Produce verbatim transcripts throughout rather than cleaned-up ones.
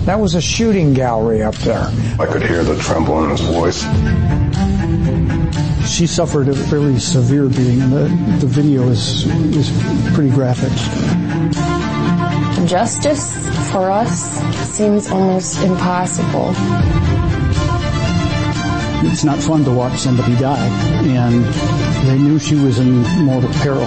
That was a shooting gallery up there. I could hear the tremble in his voice. She suffered a fairly severe beating, and the, the video is, is pretty graphic. Justice for us seems almost impossible. It's not fun to watch somebody die, and they knew she was in mortal peril.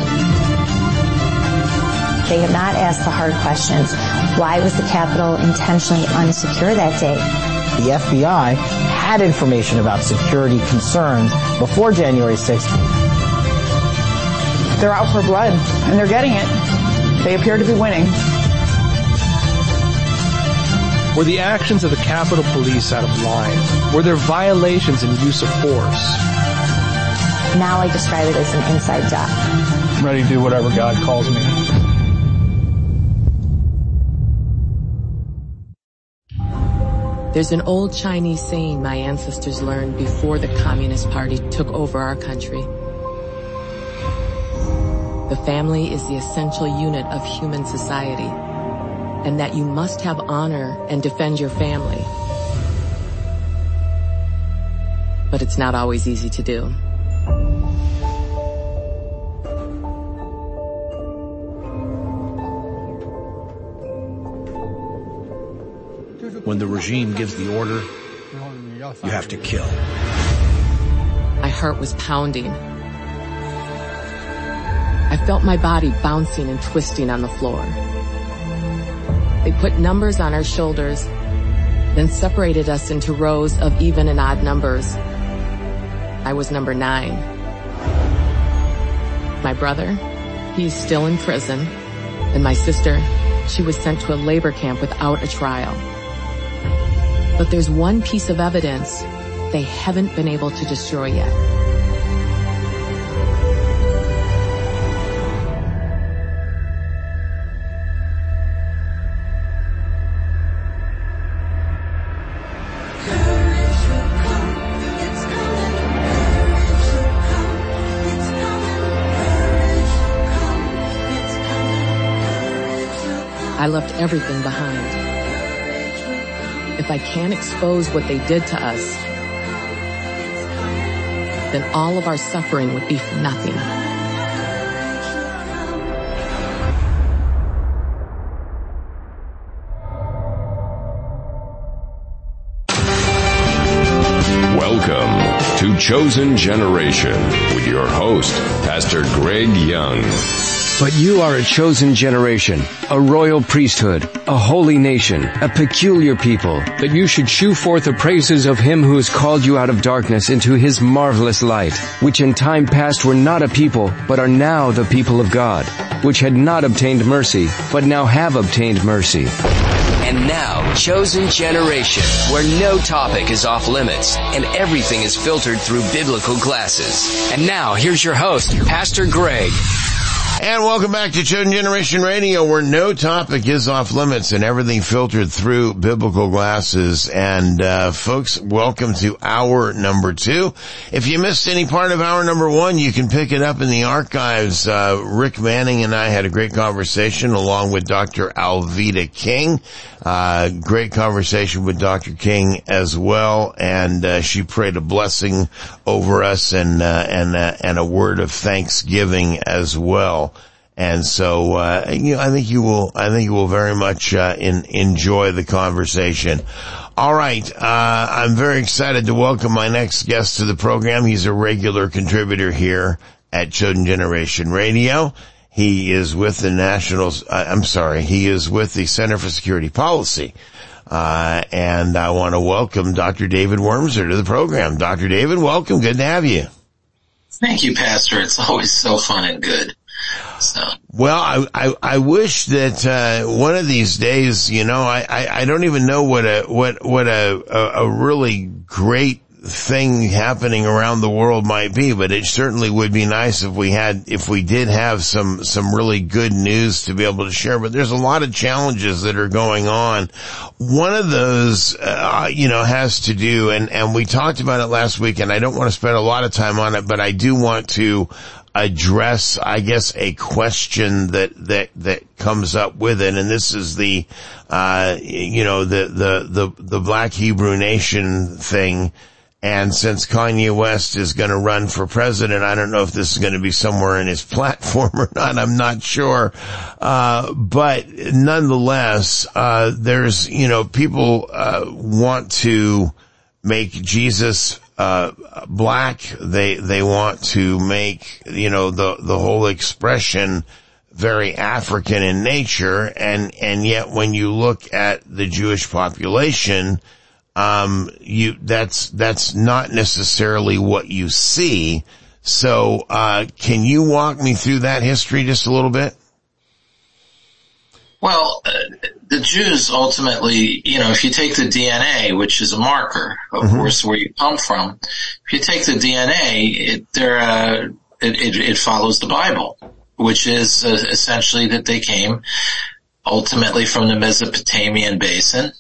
They have not asked the hard questions. Why was the Capitol intentionally unsecure that day? The F B I had information about security concerns before January sixth. They're out for blood, and they're getting it. They appear to be winning. Were the actions of the Capitol Police out of line? Were there violations and use of force? Now I describe it as an inside job. I'm ready to do whatever God calls me. There's an old Chinese saying my ancestors learned before the Communist Party took over our country. The family is the essential unit of human society, and that you must have honor and defend your family. But it's not always easy to do. When the regime gives the order, you have to kill. My heart was pounding. I felt my body bouncing and twisting on the floor. They put numbers on our shoulders, then separated us into rows of even and odd numbers. I was number nine. My brother, he's still in prison, and my sister, she was sent to a labor camp without a trial. But there's one piece of evidence they haven't been able to destroy yet. I left everything behind. If I can't expose what they did to us, then all of our suffering would be for nothing. Welcome to Chosen Generation with your host, Pastor Greg Young. But you are a chosen generation, a royal priesthood, a holy nation, a peculiar people, that you should shew forth the praises of him who has called you out of darkness into his marvelous light, which in time past were not a people, but are now the people of God, which had not obtained mercy, but now have obtained mercy. And now, Chosen Generation, where no topic is off limits and everything is filtered through biblical glasses. And now, here's your host, Pastor Greg. And welcome back to Chosen Generation Radio, where no topic is off limits and everything filtered through biblical glasses. And, uh, folks, welcome to hour number two. If you missed any part of hour number one, you can pick it up in the archives. Uh, Rick Manning and I had a great conversation along with Doctor Alveda King. Uh, great conversation with Doctor King as well. And, uh, she prayed a blessing over us and, uh, and, uh, and a word of thanksgiving as well. And so, uh, you know, I think you will, I think you will very much, uh, in, enjoy the conversation. All right. Uh, I'm very excited to welcome my next guest to the program. He's a regular contributor here at Chosen Generation Radio. He is with the National, uh, I'm sorry, he is with the Center for Security Policy. Uh, and I want to welcome Doctor David Wurmser to the program. Doctor David, welcome. Good to have you. Thank you, Pastor. It's always so fun and good. So. Well, I, I, I wish that, uh, one of these days, you know, I, I, I don't even know what a, what, what a, a, a really great thing happening around the world might be, but it certainly would be nice if we had, if we did have some, some really good news to be able to share. But there's a lot of challenges that are going on. One of those, uh, you know, has to do, and, and we talked about it last week, and I don't want to spend a lot of time on it, but I do want to, address, I guess, a question that, that, that comes up with it. And this is the, uh, you know, the, the, the, the Black Hebrew Nation thing. And since Kanye West is going to run for president, I don't know if this is going to be somewhere in his platform or not. I'm not sure. Uh, but nonetheless, uh, there's, you know, people, uh, want to make Jesus, uh, black. They, they want to make, you know, the, the whole expression very African in nature. And, and yet when you look at the Jewish population, Um, you, that's, that's not necessarily what you see. So, uh, can you walk me through that history just a little bit? Well, uh, the Jews ultimately, you know, if you take the D N A, which is a marker, of mm-hmm. course, where you come from, if you take the D N A, it, there, uh, it, it, it follows the Bible, which is uh, essentially that they came ultimately from the Mesopotamian basin.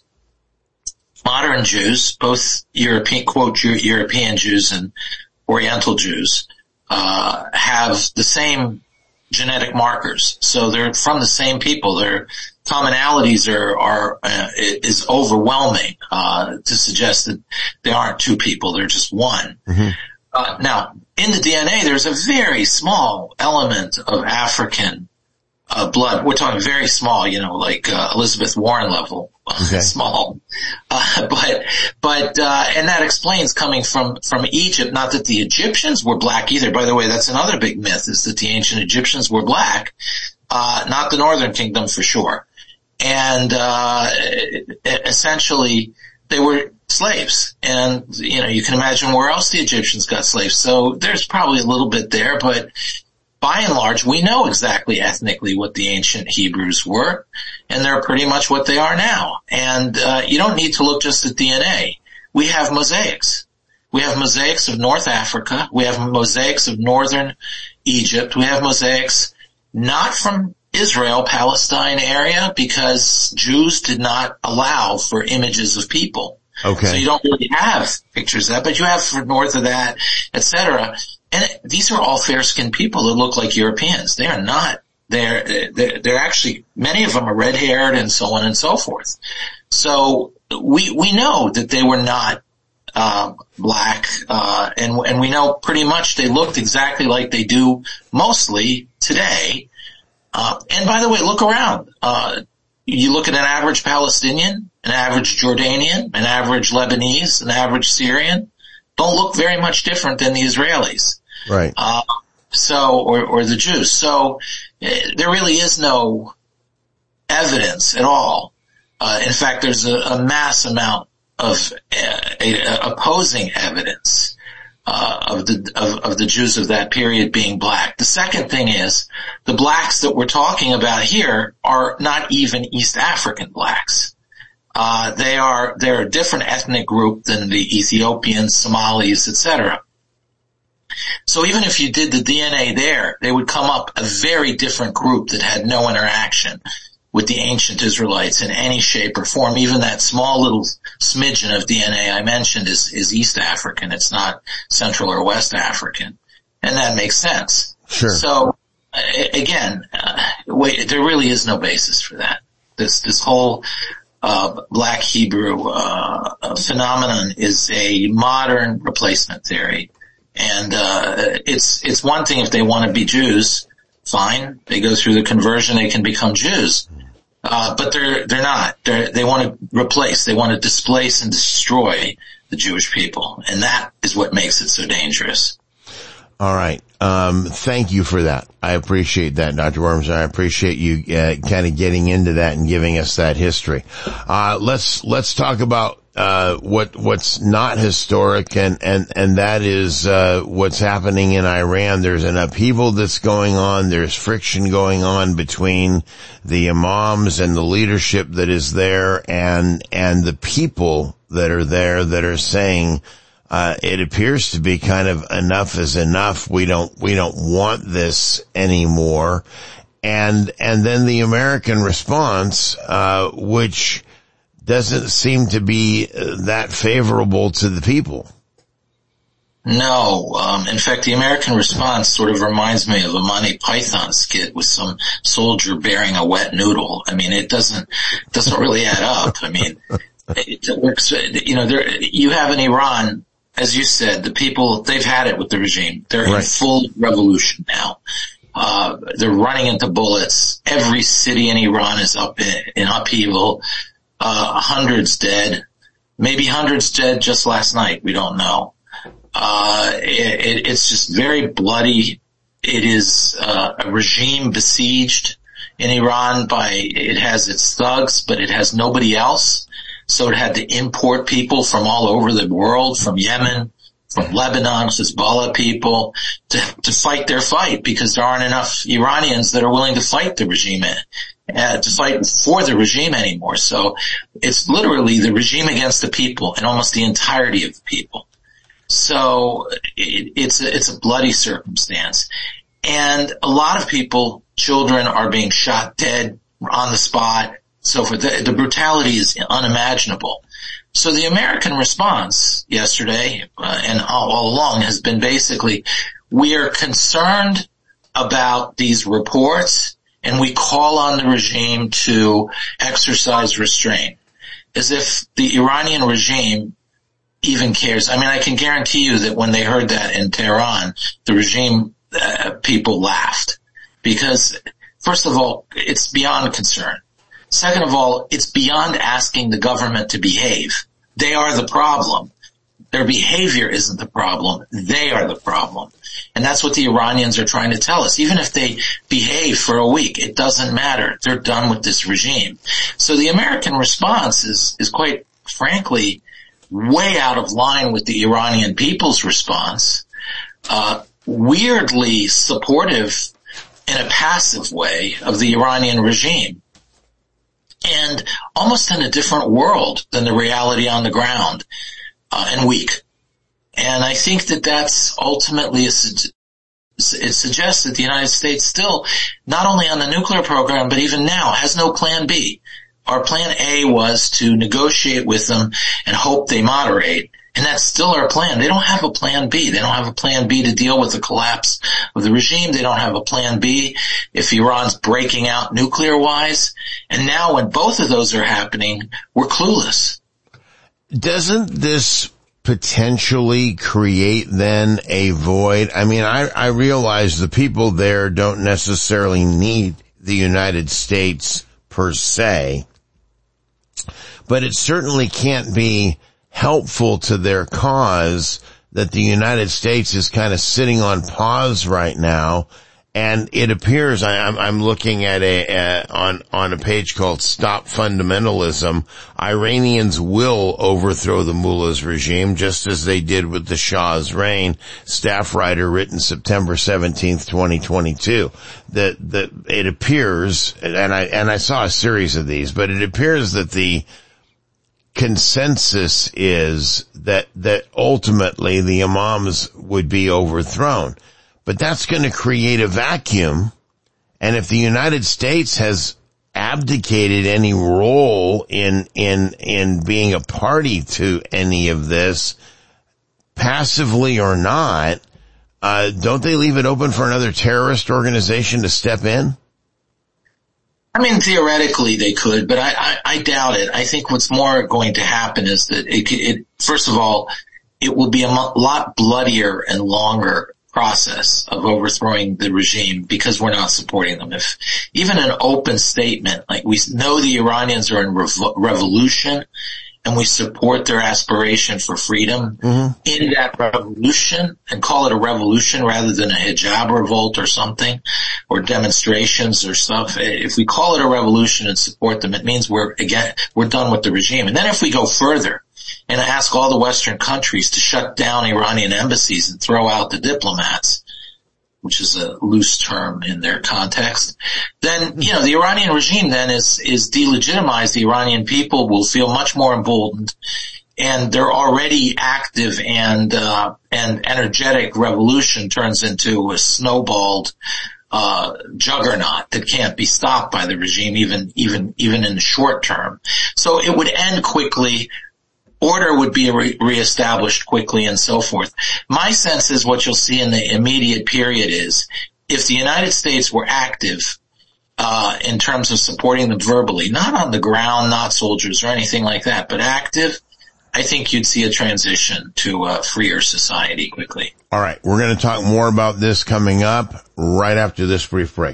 Modern Jews, both European, quote, European Jews and Oriental Jews, uh, have the same genetic markers. So they're from the same people. Their commonalities are, are, uh, is overwhelming, uh, to suggest that they aren't two people. They're just one. Mm-hmm. Uh, now, in the D N A, there's a very small element of African Uh, blood. We're talking very small, you know, like, uh, Elizabeth Warren level. Okay. Small. Uh, but, but, uh, and that explains coming from, from Egypt, not that the Egyptians were black either. By the way, that's another big myth, is that the ancient Egyptians were black, uh, not the Northern Kingdom for sure. And, uh, essentially they were slaves. And, you know, you can imagine where else the Egyptians got slaves. So there's probably a little bit there, but by and large, we know exactly ethnically what the ancient Hebrews were, and they're pretty much what they are now. And uh, you don't need to look just at D N A. We have mosaics. We have mosaics of North Africa. We have mosaics of northern Egypt. We have mosaics not from Israel, Palestine area, because Jews did not allow for images of people. Okay. So you don't really have pictures of that, but you have for north of that, et cetera. And these are all fair-skinned people that look like Europeans. They are not. They're, they're, they're actually, many of them are red-haired and so on and so forth. So we, we know that they were not, uh, black, uh, and, and we know pretty much they looked exactly like they do mostly today. Uh, and by the way, look around. Uh, you look at an average Palestinian, an average Jordanian, an average Lebanese, an average Syrian, don't look very much different than the Israelis. Right. Uh, so, or, or the Jews. So, uh, there really is no evidence at all. Uh, in fact, there's a, a mass amount of uh, a, a opposing evidence, uh, of the, of, of the Jews of that period being black. The second thing is, the blacks that we're talking about here are not even East African blacks. Uh, they are, they're a different ethnic group than the Ethiopians, Somalis, et cetera. So even if you did the D N A there, they would come up a very different group that had no interaction with the ancient Israelites in any shape or form. Even that small little smidgen of D N A I mentioned is, is East African. It's not Central or West African. And that makes sense. Sure. So, again, uh, wait, there really is no basis for that. This, this whole, uh, black Hebrew, uh, phenomenon is a modern replacement theory. And, uh, it's, it's one thing if they want to be Jews, fine. They go through the conversion, they can become Jews. Uh, but they're, they're not. They're, they want to replace, they want to displace and destroy the Jewish people. And that is what makes it so dangerous. All right. Um, thank you for that. I appreciate that, Doctor Worms. I appreciate you, uh, kind of getting into that and giving us that history. Uh, let's, let's talk about, uh, what, what's not historic, and, and, and that is, uh, what's happening in Iran. There's an upheaval that's going on. There's friction going on between the imams and the leadership that is there and, and the people that are there that are saying, Uh, it appears to be kind of enough is enough. We don't, we don't want this anymore. And, and then the American response, uh, which doesn't seem to be that favorable to the people. No. Um, in fact, the American response sort of reminds me of a Monty Python skit with some soldier bearing a wet noodle. I mean, it doesn't, doesn't really add up. I mean, it works, you know, there, you have in Iran, as you said, the people, they've had it with the regime. They're right. in full revolution now. Uh, they're running into bullets. Every city in Iran is up in, in upheaval. Uh, hundreds dead. Maybe hundreds dead just last night. We don't know. Uh, it, it, it's just very bloody. It is, uh, a regime besieged in Iran by, it has its thugs, but it has nobody else. So it had to import people from all over the world, from Yemen, from Lebanon, Hezbollah people, to, to fight their fight, because there aren't enough Iranians that are willing to fight the regime, uh, to fight for the regime anymore. So it's literally the regime against the people and almost the entirety of the people. So it, it's a, it's a bloody circumstance. And a lot of people, children, are being shot dead on the spot. So for the, the brutality is unimaginable. So the American response yesterday, uh, and all, all along, has been basically, we are concerned about these reports and we call on the regime to exercise restraint. As if the Iranian regime even cares. I mean, I can guarantee you that when they heard that in Tehran, the regime uh, people laughed. Because, first of all, it's beyond concern. Second of all, it's beyond asking the government to behave. They are the problem. Their behavior isn't the problem. They are the problem. And that's what the Iranians are trying to tell us. Even if they behave for a week, it doesn't matter. They're done with this regime. So the American response is, is quite frankly way out of line with the Iranian people's response, uh, weirdly supportive in a passive way of the Iranian regime, and almost in a different world than the reality on the ground, uh, and weak. And I think that that's ultimately, a, it suggests that the United States still, not only on the nuclear program, but even now, has no plan B. Our plan A was to negotiate with them and hope they moderate. And that's still our plan. They don't have a plan B. They don't have a plan B to deal with the collapse of the regime. They don't have a plan B if Iran's breaking out nuclear-wise. And now when both of those are happening, we're clueless. Doesn't this potentially create then a void? I mean, I, I realize the people there don't necessarily need the United States per se, but it certainly can't be helpful to their cause that the United States is kind of sitting on pause right now. And it appears, I, I'm, I'm looking at a, uh, on, on a page called Stop Fundamentalism, Iranians will overthrow the mullah's regime just as they did with the Shah's reign, staff writer written September seventeenth, twenty twenty-two. That, that it appears, and I, and I saw a series of these, but it appears that the consensus is that, that ultimately the imams would be overthrown. But that's going to create a vacuum. And if the United States has abdicated any role in, in, in being a party to any of this, passively or not, uh, don't they leave it open for another terrorist organization to step in? I mean, theoretically they could, but I, I, I doubt it. I think what's more going to happen is that it, it first of all, it will be a lot bloodier and longer process of overthrowing the regime because we're not supporting them. If even an open statement, like we know the Iranians are in revo- revolution and we support their aspiration for freedom, mm-hmm. in that revolution, and call it a revolution rather than a hijab revolt or something, or demonstrations or stuff. If we call it a revolution and support them, it means we're again, we're done with the regime. And then if we go further and ask all the Western countries to shut down Iranian embassies and throw out the diplomats, which is a loose term in their context, then, you know, the Iranian regime then is, is delegitimized. The Iranian people will feel much more emboldened, and their already active and, uh, and energetic revolution turns into a snowballed, uh, juggernaut that can't be stopped by the regime, even, even, even in the short term. So it would end quickly. order would be re- reestablished quickly and so forth. My sense is what you'll see in the immediate period is if the United States were active uh in terms of supporting them verbally, not on the ground, not soldiers or anything like that, but active, I think you'd see a transition to a freer society quickly. All right, we're going to talk more about this coming up right after this brief break.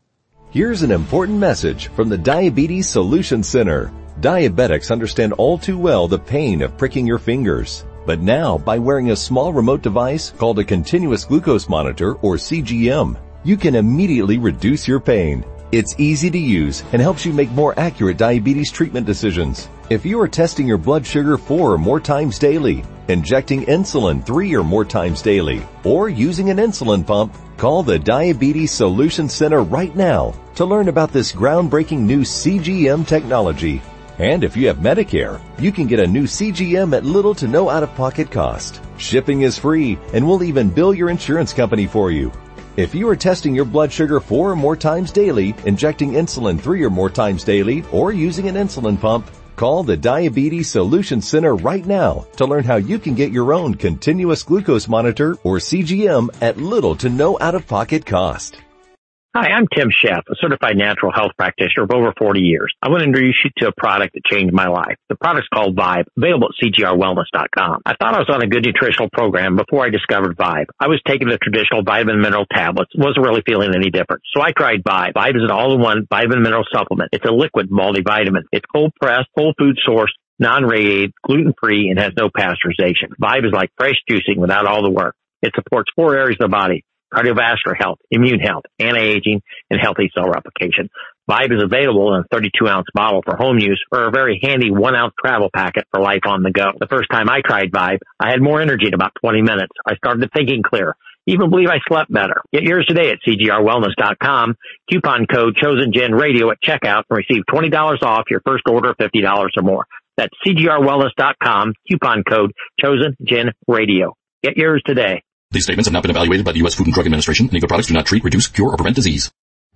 Here's an important message from the Diabetes Solution Center. Diabetics understand all too well the pain of pricking your fingers. But now, by wearing a small remote device called a continuous glucose monitor, or C G M, you can immediately reduce your pain. It's easy to use and helps you make more accurate diabetes treatment decisions. If you are testing your blood sugar four or more times daily, injecting insulin three or more times daily, or using an insulin pump, call the Diabetes Solution Center right now to learn about this groundbreaking new C G M technology. And if you have Medicare, you can get a new C G M at little to no out-of-pocket cost. Shipping is free, and we'll even bill your insurance company for you. If you are testing your blood sugar four or more times daily, injecting insulin three or more times daily, or using an insulin pump, call the Diabetes Solution Center right now to learn how you can get your own continuous glucose monitor, or C G M, at little to no out-of-pocket cost. Hi, I'm Tim Sheff, a certified natural health practitioner of over forty years. I want to introduce you to a product that changed my life. The product's called Vibe, available at C G R wellness dot com. I thought I was on a good nutritional program before I discovered Vibe. I was taking the traditional vitamin mineral tablets, wasn't really feeling any different. So I tried Vibe. Vibe is an all-in-one vitamin mineral supplement. It's a liquid multivitamin. It's cold-pressed, whole food sourced, non-radiated, gluten-free, and has no pasteurization. Vibe is like fresh juicing without all the work. It supports four areas of the body: cardiovascular health, immune health, anti-aging, and healthy cell replication. Vibe is available in a thirty-two ounce bottle for home use, or a very handy one ounce travel packet for life on the go. The first time I tried Vibe, I had more energy in about twenty minutes. I started thinking clear. Even believe I slept better. Get yours today at C G R wellness dot com. Coupon code ChosenGenRadio at checkout and receive twenty dollars off your first order of fifty dollars or more. That's C G R wellness dot com. Coupon code ChosenGenRadio. Get yours today. These statements have not been evaluated by the U S Food and Drug Administration. Any products do not treat, reduce, cure, or prevent disease.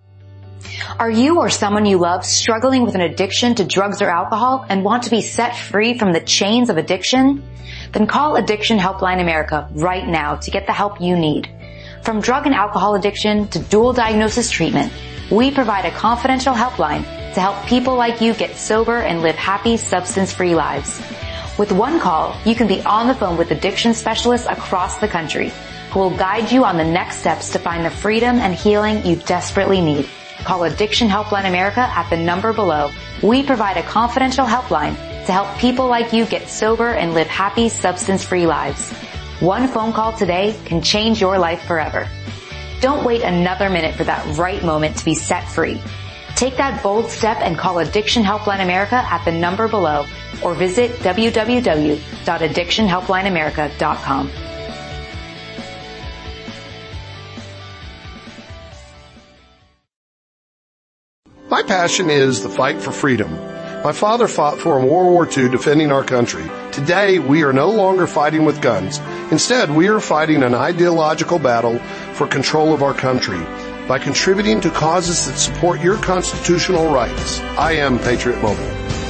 Are you or someone you love struggling with an addiction to drugs or alcohol and want to be set free from the chains of addiction? Then call Addiction Helpline America right now to get the help you need. From drug and alcohol addiction to dual diagnosis treatment, we provide a confidential helpline to help people like you get sober and live happy, substance-free lives. With one call, you can be on the phone with addiction specialists across the country who will guide you on the next steps to find the freedom and healing you desperately need. Call Addiction Helpline America at the number below. We provide a confidential helpline to help people like you get sober and live happy, substance-free lives. One phone call today can change your life forever. Don't wait another minute for that right moment to be set free. Take that bold step and call Addiction Helpline America at the number below, or visit w w w dot addiction helpline america dot com. My passion is the fight for freedom. My father fought for in World War Two defending our country. Today, we are no longer fighting with guns. Instead, we are fighting an ideological battle for control of our country by contributing to causes that support your constitutional rights. I am Patriot Mobile.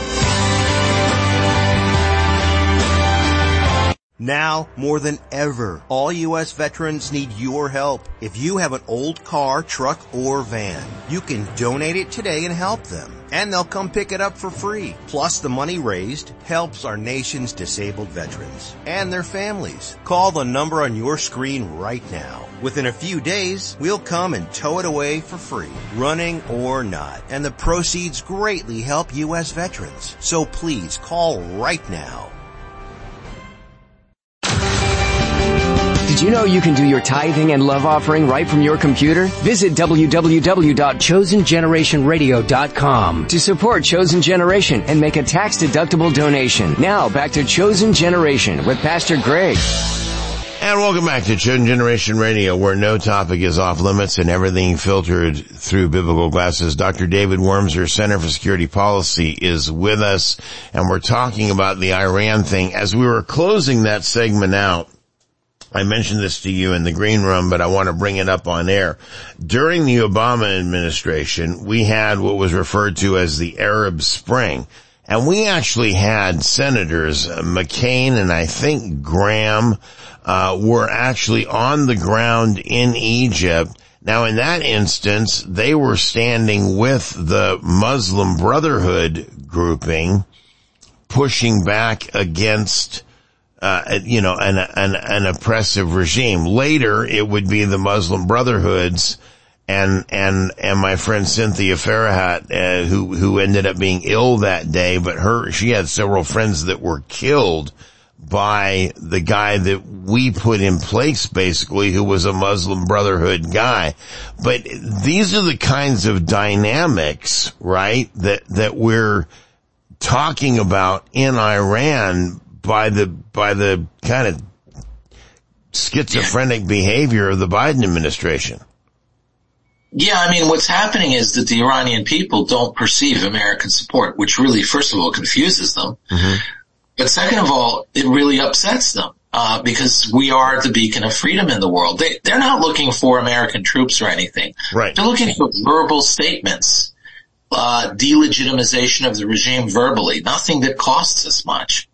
Now, more than ever, all U S veterans need your help. If you have an old car, truck, or van, you can donate it today and help them. And they'll come pick it up for free. Plus, the money raised helps our nation's disabled veterans and their families. Call the number on your screen right now. Within a few days, we'll come and tow it away for free, running or not. And the proceeds greatly help U S veterans. So please call right now. Did you know you can do your tithing and love offering right from your computer? Visit w w w dot chosen generation radio dot com to support Chosen Generation and make a tax-deductible donation. Now, back to Chosen Generation with Pastor Greg. And welcome back to Chosen Generation Radio, where no topic is off limits and everything filtered through biblical glasses. Doctor David Wormser, Center for Security Policy, is with us, and we're talking about the Iran thing. As we were closing that segment out, I mentioned this to you in the green room, but I want to bring it up on air. During the Obama administration, we had what was referred to as the Arab Spring. And we actually had senators, uh, McCain and I think Graham, uh, were actually on the ground in Egypt. Now, in that instance, they were standing with the Muslim Brotherhood grouping, pushing back against, uh, you know, an, an, an oppressive regime. Later, it would be the Muslim Brotherhoods and, and, and my friend Cynthia Farrahat, uh, who, who ended up being ill that day, but her, she had several friends that were killed by the guy that we put in place, basically, who was a Muslim Brotherhood guy. But these are the kinds of dynamics, right, that, that we're talking about in Iran by the, by the kind of schizophrenic behavior of the Biden administration. Yeah, I mean, what's happening is that the Iranian people don't perceive American support, which really, first of all, confuses them. Mm-hmm. But second of all, it really upsets them, uh, because we are the beacon of freedom in the world. They, they're not looking for American troops or anything. Right. They're looking for verbal statements, uh, delegitimization of the regime verbally, nothing that costs us much.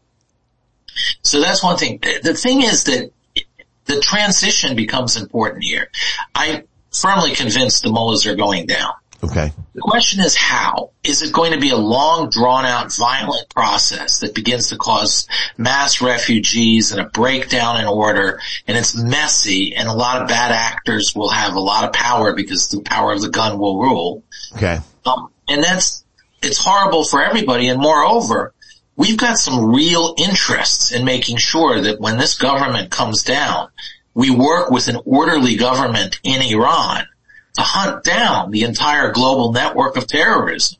So that's one thing. The thing is that the transition becomes important here. I'm firmly convinced the mullahs are going down. Okay. The question is how. Is it going to be a long, drawn-out, violent process that begins to cause mass refugees and a breakdown in order, and it's messy, and a lot of bad actors will have a lot of power because the power of the gun will rule? Okay. Um, and that's, it's horrible for everybody, and moreover, we've got some real interests in making sure that when this government comes down, we work with an orderly government in Iran to hunt down the entire global network of terrorism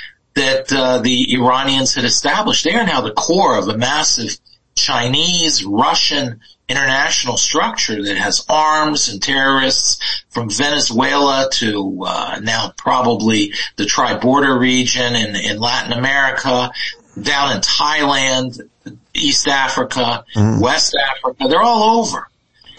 that uh, the Iranians had established. They are now the core of a massive Chinese, Russian international structure that has arms and terrorists from Venezuela to uh, now probably the tri-border region in, in Latin America, down in Thailand, East Africa, mm. West Africa. They're all over.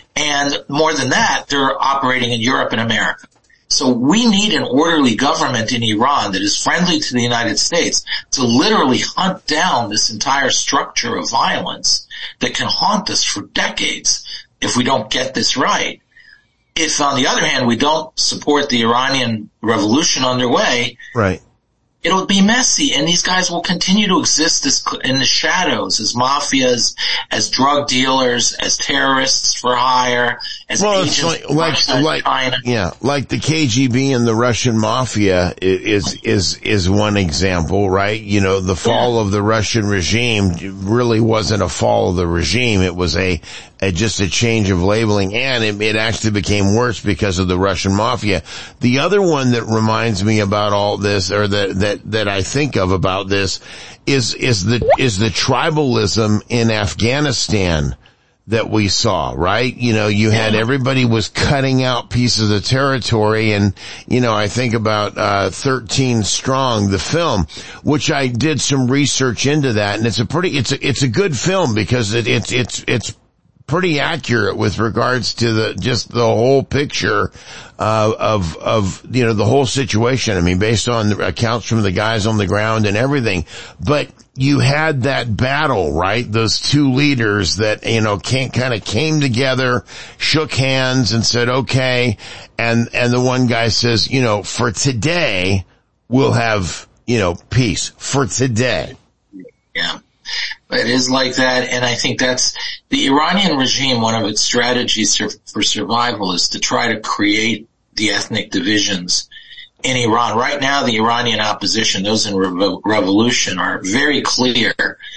And more than that, they're operating in Europe and America. So we need an orderly government in Iran that is friendly to the United States to literally hunt down this entire structure of violence that can haunt us for decades if we don't get this right. If, on the other hand, we don't support the Iranian revolution underway, right, it'll be messy, and these guys will continue to exist as, in the shadows as mafias, as drug dealers, as terrorists for hire, as well, agents it's like, like, like China. Yeah, like the K G B and the Russian mafia is is is one example, right? You know, the fall yeah. of the Russian regime really wasn't a fall of the regime; it was a, a just a change of labeling, and it, it actually became worse because of the Russian mafia. The other one that reminds me about all this, or that that that I think of about this, is is the is the tribalism in Afghanistan that we saw, right? You know, you had everybody was cutting out pieces of territory, and, you know, I think about, uh, thirteen Strong, the film, which I did some research into that, and it's a pretty, it's a, it's a good film because it, it's, it's, it's pretty accurate with regards to the, just the whole picture, uh, of, of, you know, the whole situation. I mean, based on the accounts from the guys on the ground and everything. But you had that battle, right? Those two leaders that, you know, came, kind of came together, shook hands and said, okay. And, and the one guy says, you know, for today, we'll have, you know, peace for today. Yeah. It is like that, and I think that's the Iranian regime. One of its strategies for survival is to try to create the ethnic divisions in Iran. Right now, the Iranian opposition, those in revo- revolution, are very clear,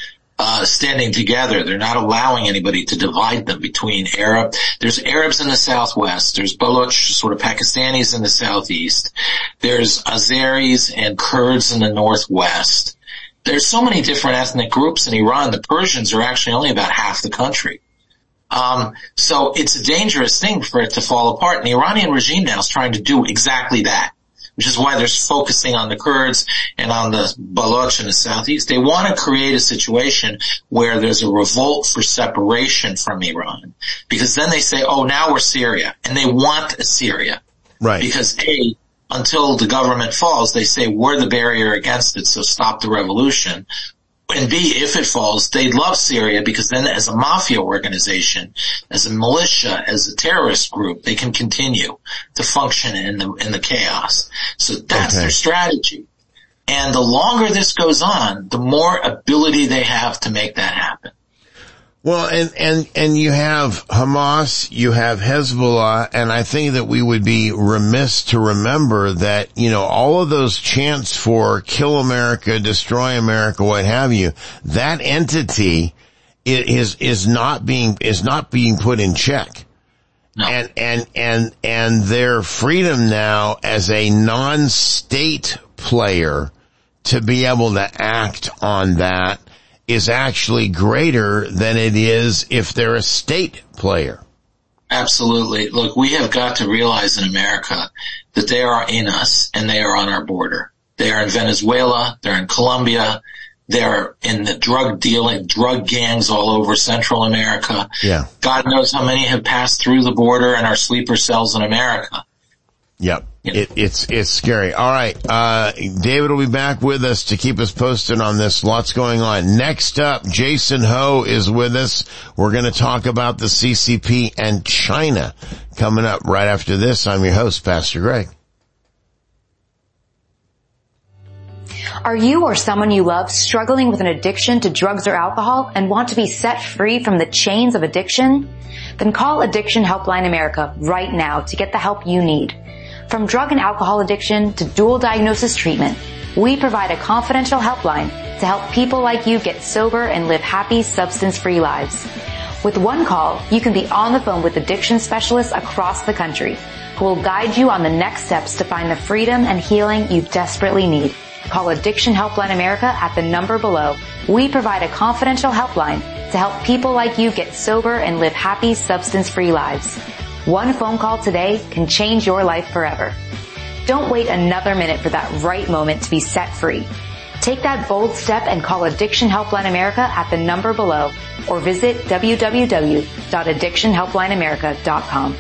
uh, standing together. They're not allowing anybody to divide them between Arab. There's Arabs in the southwest. There's Baloch, sort of Pakistanis in the southeast. There's Azeris and Kurds in the northwest. There's so many different ethnic groups in Iran. The Persians are actually only about half the country. Um, so it's a dangerous thing for it to fall apart. And the Iranian regime now is trying to do exactly that, which is why they're focusing on the Kurds and on the Baloch in the southeast. They want to create a situation where there's a revolt for separation from Iran, because then they say, oh, now we're Syria, and they want a Syria. Right. Because A, until the government falls, they say we're the barrier against it, so stop the revolution. And B, if it falls, they love Syria because then as a mafia organization, as a militia, as a terrorist group, they can continue to function in the, in the chaos. So that's okay. Their strategy. And the longer this goes on, the more ability they have to make that happen. Well, and, and, and you have Hamas, you have Hezbollah, and I think that we would be remiss to remember that, you know, all of those chants for kill America, destroy America, what have you, that entity is, is not being, is not being put in check. No. And, and, and, and their freedom now as a non-state player to be able to act on that is actually greater than it is if they're a state player. Absolutely. Look, we have got to realize in America that they are in us and they are on our border. They are in Venezuela. They're in Colombia. They're in the drug dealing, drug gangs all over Central America. Yeah. God knows how many have passed through the border and are sleeper cells in America. Yep. It, it's, it's scary. All right. Uh, David will be back with us to keep us posted on this. Lots going on. Next up, Jason Ho is with us. We're going to talk about the C C P and China coming up right after this. I'm your host, Pastor Greg. Are you or someone you love struggling with an addiction to drugs or alcohol and want to be set free from the chains of addiction? Then call Addiction Helpline America right now to get the help you need. From drug and alcohol addiction to dual diagnosis treatment, we provide a confidential helpline to help people like you get sober and live happy, substance-free lives. With one call, you can be on the phone with addiction specialists across the country who will guide you on the next steps to find the freedom and healing you desperately need. Call Addiction Helpline America at the number below. We provide a confidential helpline to help people like you get sober and live happy, substance-free lives. One phone call today can change your life forever. Don't wait another minute for that right moment to be set free. Take that bold step and call Addiction Helpline America at the number below or visit w w w dot addiction helpline america dot com.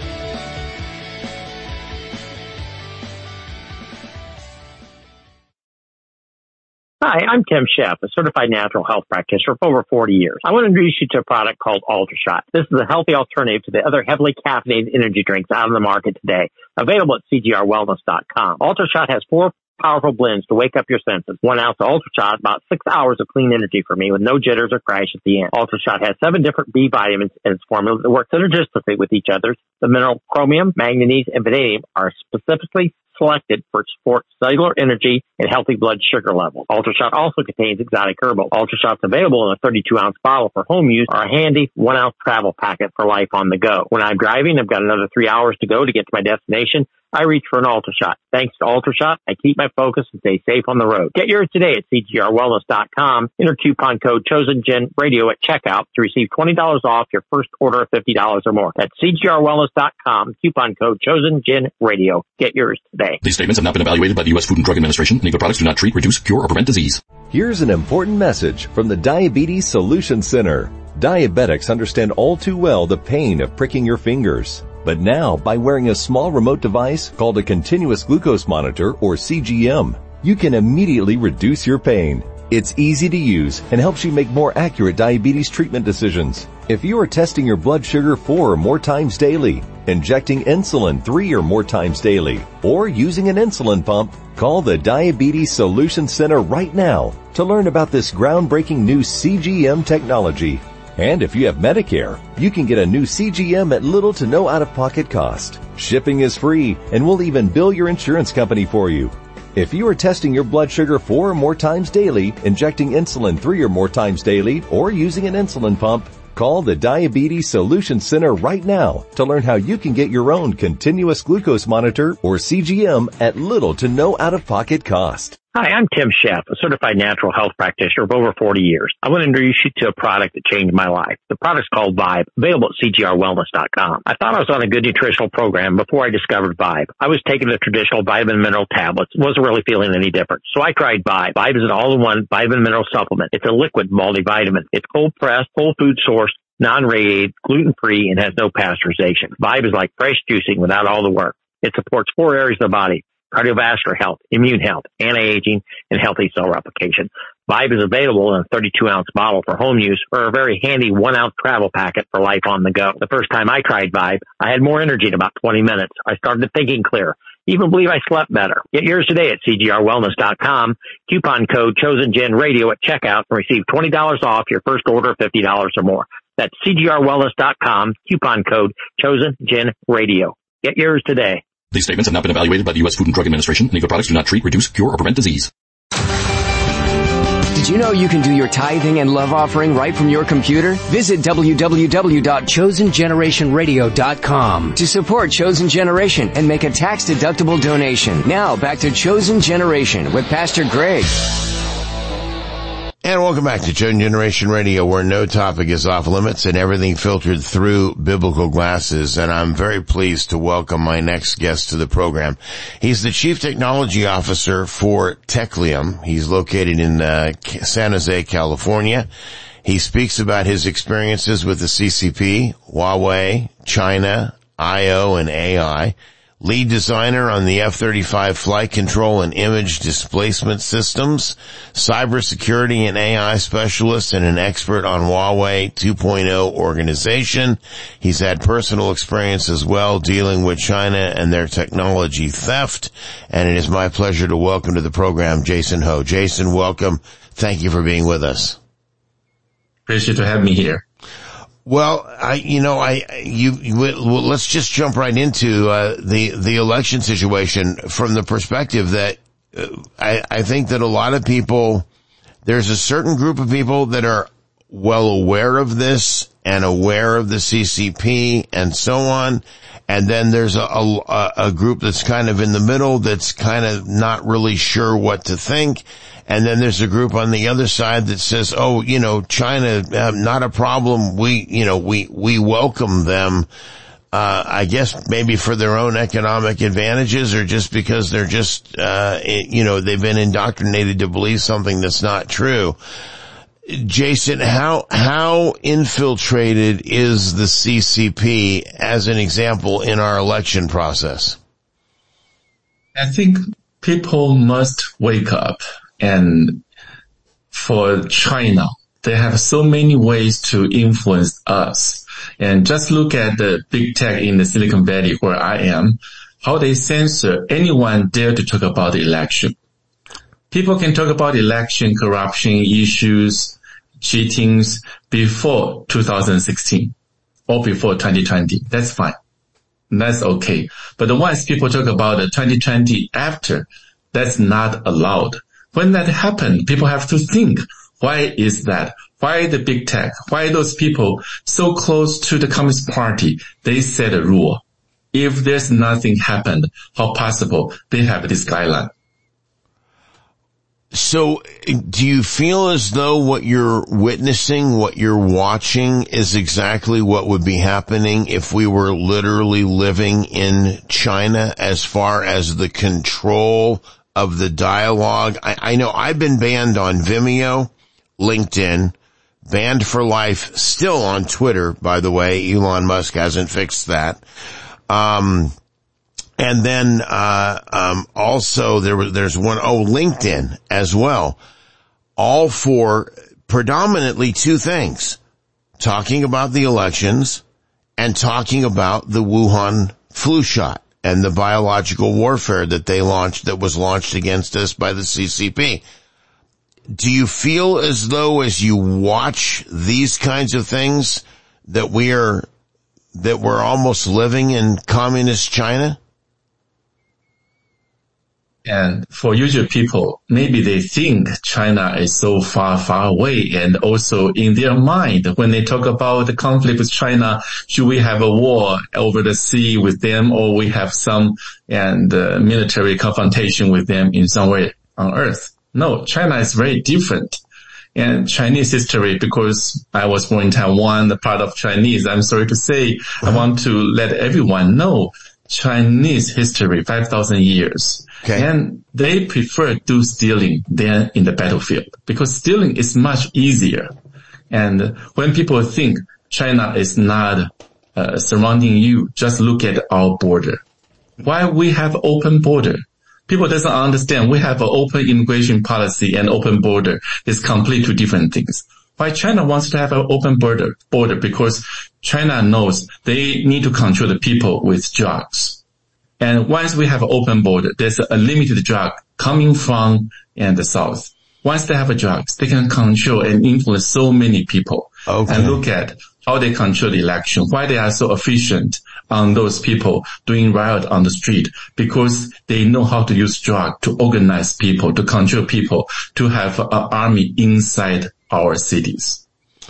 Hi, I'm Tim Sheff, a certified natural health practitioner for over forty years. I want to introduce you to a product called UltraShot. This is a healthy alternative to the other heavily caffeinated energy drinks out on the market today, available at c g r wellness dot com. UltraShot has four powerful blends to wake up your senses. One ounce of UltraShot, about six hours of clean energy for me with no jitters or crash at the end. UltraShot has seven different B vitamins in its formula that work synergistically with each other. The mineral chromium, manganese, and vanadium are specifically selected for support cellular energy and healthy blood sugar levels. UltraShot also contains exotic herbal. UltraShot's available in a thirty-two ounce bottle for home use or a handy one ounce travel packet for life on the go. When I'm driving, I've got another three hours to go to get to my destination. I reach for an UltraShot. Thanks to UltraShot, I keep my focus and stay safe on the road. Get yours today at c g r wellness dot com. Enter coupon code ChosenGenRadio at checkout to receive twenty dollars off your first order of fifty dollars or more. That's c g r wellness dot com. Coupon code ChosenGenRadio. Get yours today. These statements have not been evaluated by the U S Food and Drug Administration. Any of the products do not treat, reduce, cure, or prevent disease. Here's an important message from the Diabetes Solution Center. Diabetics understand all too well the pain of pricking your fingers. But now, by wearing a small remote device called a continuous glucose monitor, or C G M, you can immediately reduce your pain. It's easy to use and helps you make more accurate diabetes treatment decisions. If you are testing your blood sugar four or more times daily, injecting insulin three or more times daily, or using an insulin pump, call the Diabetes Solution Center right now to learn about this groundbreaking new C G M technology. And if you have Medicare, you can get a new C G M at little to no out-of-pocket cost. Shipping is free, and we'll even bill your insurance company for you. If you are testing your blood sugar four or more times daily, injecting insulin three or more times daily, or using an insulin pump, call the Diabetes Solution Center right now to learn how you can get your own continuous glucose monitor or C G M at little to no out-of-pocket cost. Hi, I'm Tim Sheff, a certified natural health practitioner for over forty years. I want to introduce you to a product that changed my life. The product's called Vibe, available at c g r wellness dot com. I thought I was on a good nutritional program before I discovered Vibe. I was taking the traditional vitamin mineral tablets, wasn't really feeling any different. So I tried Vibe. Vibe is an all-in-one vitamin mineral supplement. It's a liquid multivitamin. It's cold-pressed, whole food sourced, non-radiated, gluten-free, and has no pasteurization. Vibe is like fresh juicing without all the work. It supports four areas of the body: cardiovascular health, immune health, anti-aging, and healthy cell replication. Vibe is available in a thirty-two ounce bottle for home use or a very handy one ounce travel packet for life on the go. The first time I tried Vibe, I had more energy in about twenty minutes. I started thinking clear. Even believe I slept better. Get yours today at C G R wellness dot com. Coupon code ChosenGenRadio at checkout and receive twenty dollars off your first order of fifty dollars or more. That's C G R wellness dot com. Coupon code ChosenGenRadio. Get yours today. These statements have not been evaluated by the U S Food and Drug Administration. Legal products do not treat, reduce, cure, or prevent disease. Did you know you can do your tithing and love offering right from your computer? Visit w w w dot chosen generation radio dot com to support Chosen Generation and make a tax-deductible donation. Now, back to Chosen Generation with Pastor Greg. And welcome back to Chosen Generation Radio, where no topic is off limits and everything filtered through biblical glasses. And I'm very pleased to welcome my next guest to the program. He's the Chief Technology Officer for Techlium. He's located in uh, San Jose, California. He speaks about his experiences with the C C P, Huawei, China, I O, and A I. Lead designer on the F thirty-five flight control and image displacement systems, cybersecurity and A I specialist, and an expert on Huawei two point oh organization. He's had personal experience as well dealing with China and their technology theft. And it is my pleasure to welcome to the program Jason Ho. Jason, welcome. Thank you for being with us. Appreciate to have me here. Well, I, you know, I, you, you well, let's just jump right into, uh, the, the election situation from the perspective that, uh, I, I think that a lot of people, there's a certain group of people that are well aware of this and aware of the C C P and so on. And then there's a, a, a group that's kind of in the middle that's kind of not really sure what to think. And then there's a group on the other side that says, oh, you know, China, uh, not a problem. We, you know, we, we welcome them, uh, I guess maybe for their own economic advantages or just because they're just, uh, it, you know, they've been indoctrinated to believe something that's not true. Jason, how, how infiltrated is the C C P as an example in our election process? I think people must wake up. And for China, they have so many ways to influence us. And just look at the big tech in the Silicon Valley where I am, how they censor anyone dare to talk about the election. People can talk about election, corruption issues, cheatings before two thousand sixteen or before twenty twenty. That's fine. That's okay. But once people talk about the twenty twenty after, that's not allowed. When that happened, people have to think, why is that? Why the big tech? Why those people so close to the Communist Party? They set a rule. If there's nothing happened, how possible they have this guideline? So do you feel as though what you're witnessing, what you're watching is exactly what would be happening if we were literally living in China as far as the control of the dialogue? I, I know I've been banned on Vimeo, LinkedIn, banned for life, still on Twitter, by the way. Elon Musk hasn't fixed that. Um, and then, uh, um, also there was, there's one, oh, LinkedIn as well. All for predominantly two things. Talking about the elections and talking about the Wuhan flu shot and the biological warfare that they launched, that was launched against us by the C C P. Do you feel as though as you watch these kinds of things that we are, that we're almost living in communist China? And for usual people, maybe they think China is so far, far away. And also in their mind, when they talk about the conflict with China, should we have a war over the sea with them, or we have some and uh, military confrontation with them in somewhere on earth? No, China is very different. And Chinese history, because I was born in Taiwan, the part of Chinese, I'm sorry to say, I want to let everyone know Chinese history, five thousand years. Okay. And they prefer do stealing than in the battlefield, because stealing is much easier. And when people think China is not uh, surrounding you, just look at our border. Why we have open border? People doesn't understand we have an open immigration policy and open border. It's completely two different things. Why China wants to have an open border, border because China knows they need to control the people with drugs. And once we have an open border, there's a limited drug coming from and the south. Once they have a drugs, they can control and influence so many people. Okay. And look at how they control the election, why they are so efficient on those people doing riot on the street, because they know how to use drug to organize people, to control people, to have an army inside our cities.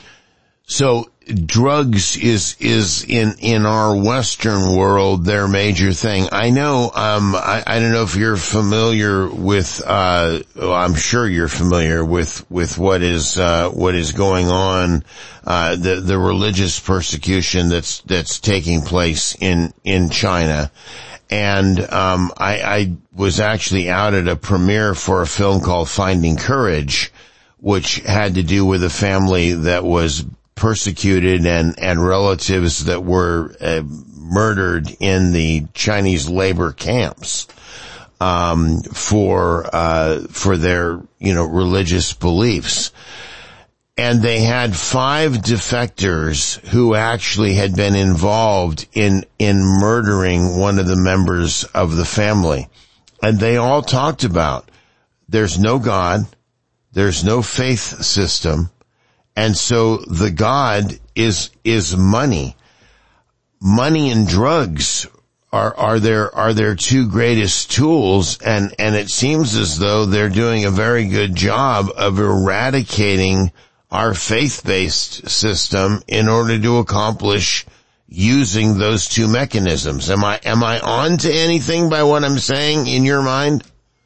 So drugs is, is in, in our Western world their major thing. I know, um, I, I don't know if you're familiar with, uh, well, I'm sure you're familiar with, with what is, uh, what is going on, uh, the, the religious persecution that's, that's taking place in, in China. And, um, I, I was actually out at a premiere for a film called Finding Courage, which had to do with a family that was persecuted and, and relatives that were uh, murdered in the Chinese labor camps, um, for, uh, for their, you know, religious beliefs. And they had five defectors who actually had been involved in, in murdering one of the members of the family. And they all talked about there's no God, there's no faith system, and so the God is, is money. Money and drugs are, are their, are their two greatest tools, and, and it seems as though they're doing a very good job of eradicating our faith-based system in order to accomplish using those two mechanisms. Am I, am I on to anything by what I'm saying in your mind?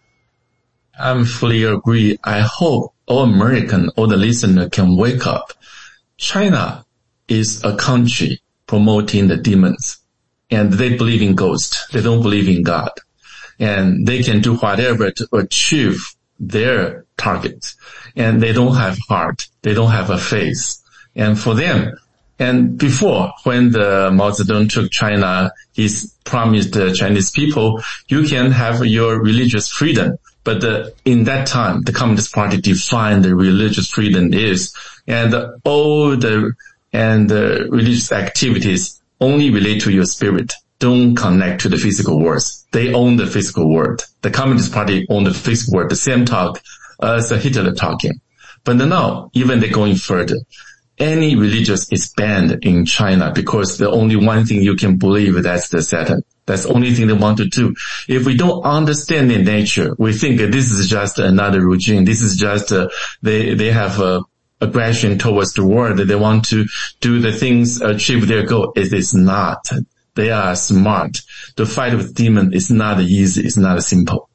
I fully agree. I hope all American, all the listener can wake up. China is a country promoting the demons, and they believe in ghosts. They don't believe in God, and they can do whatever to achieve their targets, and they don't have heart. They don't have a faith. And for them, and before, when the Mao Zedong took China, he promised the Chinese people, you can have your religious freedom. But uh, in that time, the Communist Party defined the religious freedom is, and uh, all the and uh, religious activities only relate to your spirit, don't connect to the physical world. They own the physical world. The Communist Party own the physical world, the same talk as Hitler talking. But now, even they're going further. Any religious is banned in China because the only one thing you can believe, that's the Satan. That's the only thing they want to do. If we don't understand their nature, we think that this is just another regime. This is just, uh, they, they have, uh, aggression towards the world. They want to do the things, achieve their goal. It is not. They are smart. To fight with demon is not easy. It's not simple.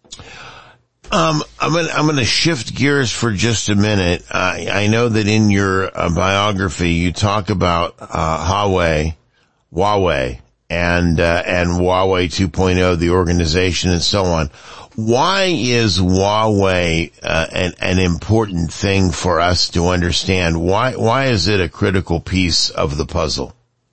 Um, I'm gonna, I'm gonna shift gears for just a minute. I, I know that in your uh, biography you talk about, uh, Huawei, Huawei, and, uh, and Huawei two point oh, the organization and so on. Why is Huawei, uh, an, an important thing for us to understand? Why, why is it a critical piece of the puzzle?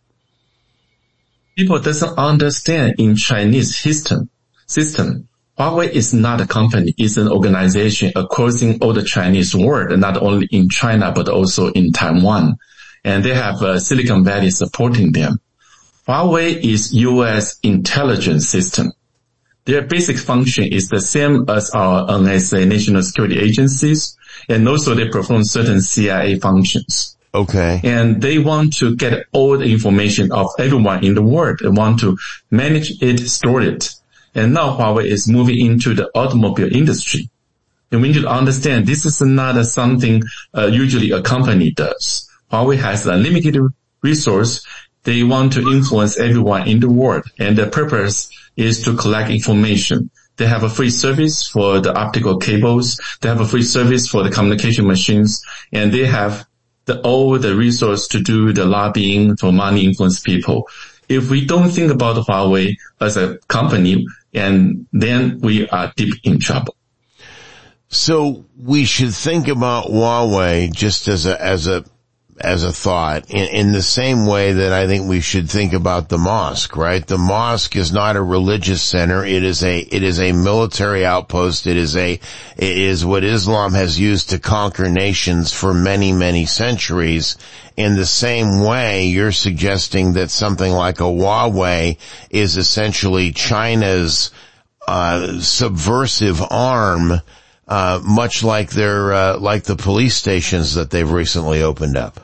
People doesn't understand in Chinese system, system. Huawei is not a company, it's an organization across all the Chinese world, not only in China, but also in Taiwan. And they have uh, Silicon Valley supporting them. Huawei is U S intelligence system. Their basic function is the same as our N S A, national security agencies, and also they perform certain C I A functions. Okay. And they want to get all the information of everyone in the world. They want to manage it, store it. And now Huawei is moving into the automobile industry. And we need to understand this is not something uh, usually a company does. Huawei has a limited resource. They want to influence everyone in the world. And the purpose is to collect information. They have a free service for the optical cables. They have a free service for the communication machines. And they have the, all the resource to do the lobbying for money influence people. If we don't think about Huawei as a company, and then we are deep in trouble. So we should think about Huawei just as a, as a as a thought in, in the same way that I think we should think about the mosque, right? The mosque is not a religious center. It is a, it is a military outpost. It is a, it is what Islam has used to conquer nations for many, many centuries. In the same way, you're suggesting that something like a Huawei is essentially China's, uh, subversive arm, Uh, much like their, uh, like the police stations that they've recently opened up.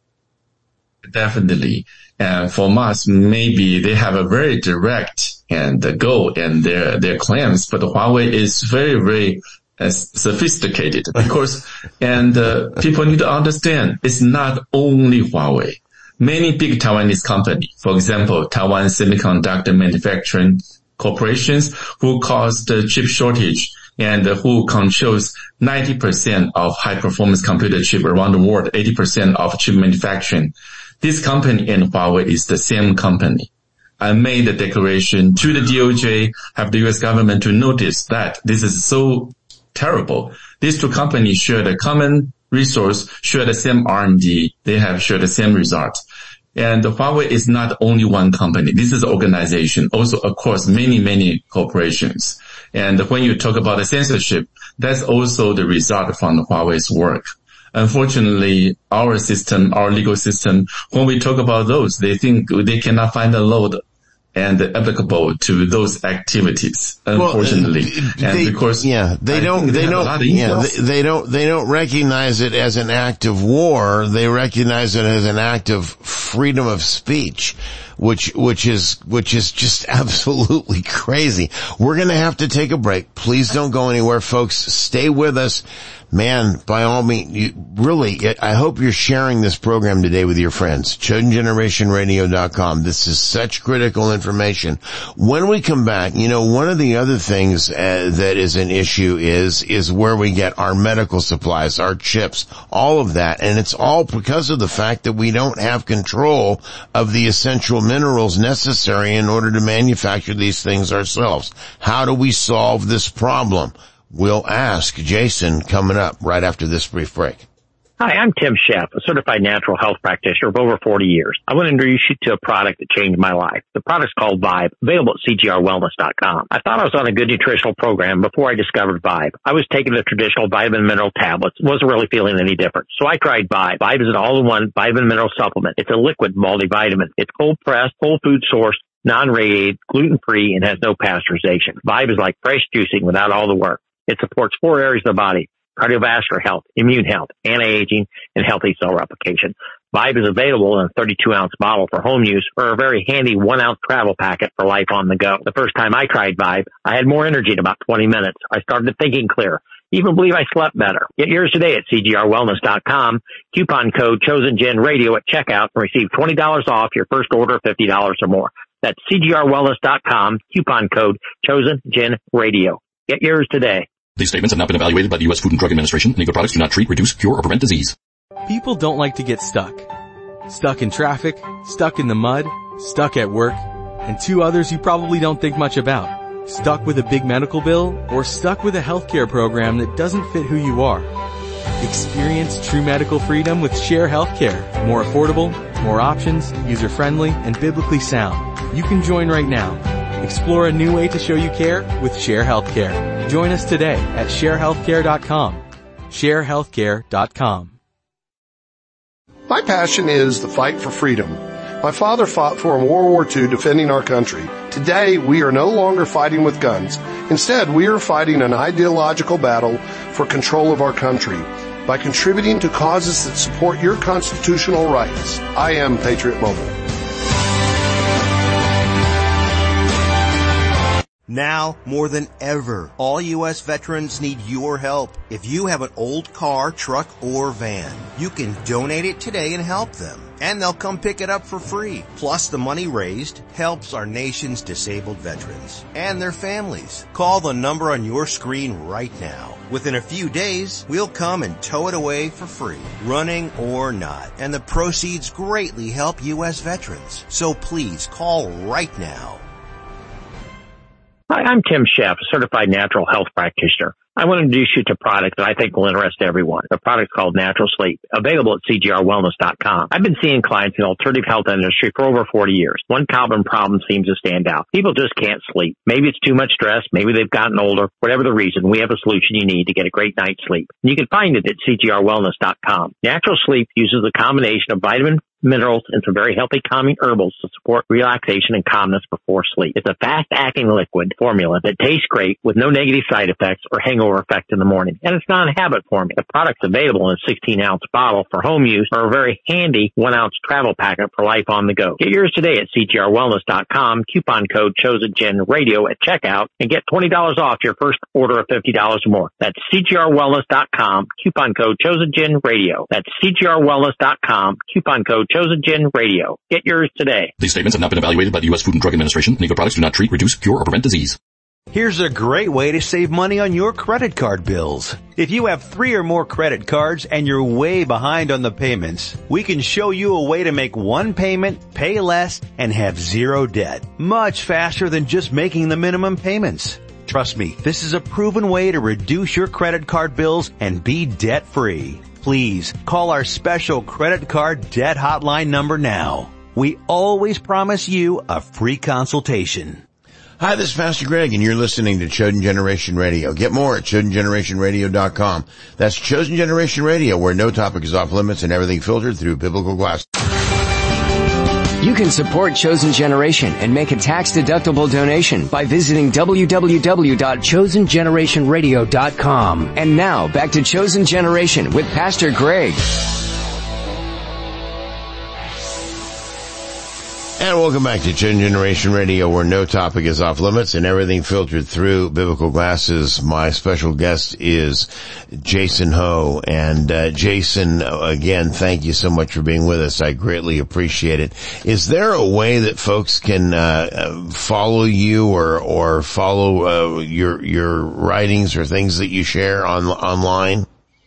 Definitely. And for us, maybe they have a very direct and uh, goal in their, their claims, but Huawei is very, very uh, sophisticated because, and, uh, people need to understand it's not only Huawei. Many big Taiwanese companies, for example, Taiwan Semiconductor Manufacturing Corporations, who caused the chip shortage and who controls ninety percent of high-performance computer chip around the world, eighty percent of chip manufacturing. This company and Huawei is the same company. I made the declaration to the D O J, have the U S government to notice that this is so terrible. These two companies share the common resource, share the same R and D. They have shared the same result. And Huawei is not only one company. This is an organization, also across many, many corporations. And when you talk about the censorship, that's also the result from Huawei's work. Unfortunately, our system, our legal system, when we talk about those, they think they cannot find a load and applicable to those activities, unfortunately. Well, they, and because yeah, they I don't, they, they don't, yeah, they, they don't, they don't recognize it as an act of war. They recognize it as an act of freedom of speech, which, which is, which is just absolutely crazy. We're going to have to take a break. Please don't go anywhere, folks. Stay with us. Man, by all means, you, really, I hope you're sharing this program today with your friends. Chosen Generation Radio dot com. This is such critical information. When we come back, you know, one of the other things uh, that is an issue is, is where we get our medical supplies, our chips, all of that. And it's all because of the fact that we don't have control of the essential minerals necessary in order to manufacture these things ourselves. How do we solve this problem? We'll ask Jason coming up right after this brief break. Hi, I'm Tim Sheff, a certified natural health practitioner of over forty years. I want to introduce you to a product that changed my life. The product's called Vibe, available at C G R wellness dot com. I thought I was on a good nutritional program before I discovered Vibe. I was taking the traditional vitamin mineral tablets, wasn't really feeling any different. So I tried Vibe. Vibe is an all-in-one vitamin mineral supplement. It's a liquid multivitamin. It's cold-pressed, whole food sourced, non-radiated, gluten-free, and has no pasteurization. Vibe is like fresh juicing without all the work. It supports four areas of the body: cardiovascular health, immune health, anti-aging, and healthy cell replication. Vibe is available in a thirty-two ounce bottle for home use or a very handy one ounce travel packet for life on the go. The first time I tried Vibe, I had more energy in about twenty minutes. I started thinking clear. Even believe I slept better. Get yours today at C G R wellness dot com. Coupon code ChosenGenRadio at checkout and receive twenty dollars off your first order of fifty dollars or more. That's C G R wellness dot com. Coupon code ChosenGenRadio. Get yours today. These statements have not been evaluated by the U S Food and Drug Administration. Legal products do not treat, reduce, cure, or prevent disease. People don't like to get stuck. Stuck in traffic, stuck in the mud, stuck at work, and two others you probably don't think much about. Stuck with a big medical bill, or stuck with a healthcare program that doesn't fit who you are. Experience true medical freedom with Share Healthcare. More affordable, more options, user-friendly, and biblically sound. You can join right now. Explore a new way to show you care with Share Healthcare. Join us today at share healthcare dot com. share healthcare dot com. My passion is the fight for freedom. My father fought for in World War Two defending our country. Today, we are no longer fighting with guns. Instead, we are fighting an ideological battle for control of our country by contributing to causes that support your constitutional rights. I am Patriot Mobile. Now, more than ever, all U S veterans need your help. If you have an old car, truck, or van, you can donate it today and help them. And they'll come pick it up for free. Plus, the money raised helps our nation's disabled veterans and their families. Call the number on your screen right now. Within a few days, we'll come and tow it away for free, running or not. And the proceeds greatly help U S veterans. So please call right now. Hi, I'm Tim Sheff, a certified natural health practitioner. I want to introduce you to a product that I think will interest everyone. The product's called Natural Sleep, available at C G R wellness dot com. I've been seeing clients in the alternative health industry for over forty years. One common problem seems to stand out. People just can't sleep. Maybe it's too much stress. Maybe they've gotten older. Whatever the reason, we have a solution you need to get a great night's sleep. You can find it at C G R wellness dot com. Natural Sleep uses a combination of vitamin, minerals, and some very healthy calming herbals to support relaxation and calmness before sleep. It's a fast-acting liquid formula that tastes great with no negative side effects or hangover effect in the morning. And it's not a habit formula. The product's available in a sixteen ounce bottle for home use or a very handy one ounce travel packet for life on the go. Get yours today at C G R wellness dot com, coupon code ChosenGenRadio at checkout, and get twenty dollars off your first order of fifty dollars or more. That's C G R wellness dot com, coupon code ChosenGenRadio. That's C G R wellness dot com, coupon code Chosen Gen Radio. Get yours today. These statements have not been evaluated by the U S Food and Drug Administration. Any of the products do not treat, reduce, cure, or prevent disease. Here's a great way to save money on your credit card bills. If you have three or more credit cards and you're way behind on the payments, we can show you a way to make one payment, pay less, and have zero debt. Much faster than just making the minimum payments. Trust me, this is a proven way to reduce your credit card bills and be debt-free. Please call our special credit card debt hotline number now. We always promise you a free consultation. Hi, this is Pastor Greg, and you're listening to Chosen Generation Radio. Get more at chosen generation radio dot com. That's Chosen Generation Radio, where no topic is off limits and everything filtered through biblical glass. You can support Chosen Generation and make a tax-deductible donation by visiting w w w dot chosen generation radio dot com. And now, back to Chosen Generation with Pastor Greg. And welcome back to Chosen Generation Radio, where no topic is off limits and everything filtered through biblical glasses. My special guest is Jason Ho. And uh, Jason, again, thank you so much for being with us. I greatly appreciate it. Is there a way that folks can uh, follow you or or follow uh, your your writings or things that you share on online?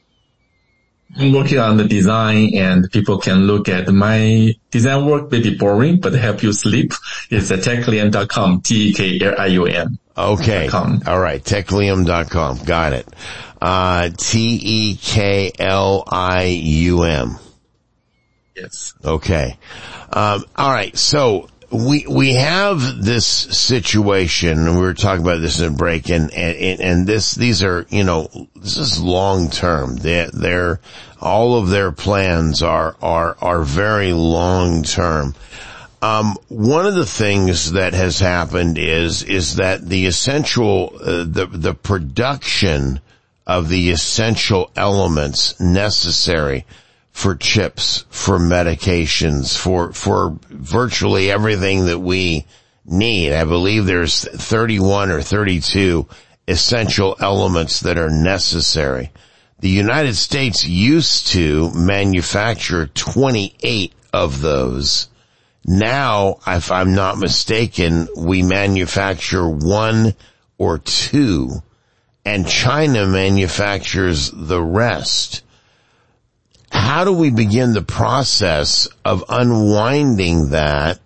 I'm working on the design, and people can look at my design work. Maybe boring, but help you sleep. It's at techlium dot com, T E K L I U M. Okay. All right. techlium dot com. Got it. Uh, T E K L I U M. Yes. Okay. Um, all right. So we, we have this situation, and we were talking about this in a break, and, and, and this, these are, you know, this is long term. They're, they're, all of their plans are, are, are very long term. Um, one of the things that has happened is, is that the essential, uh, the, the production of the essential elements necessary for chips, for medications, for, for virtually everything that we need. I believe there's thirty-one or thirty-two essential elements that are necessary. The United States used to manufacture twenty-eight of those. Now, if I'm not mistaken, we manufacture one or two, and China manufactures the rest. How do we begin the process of unwinding that?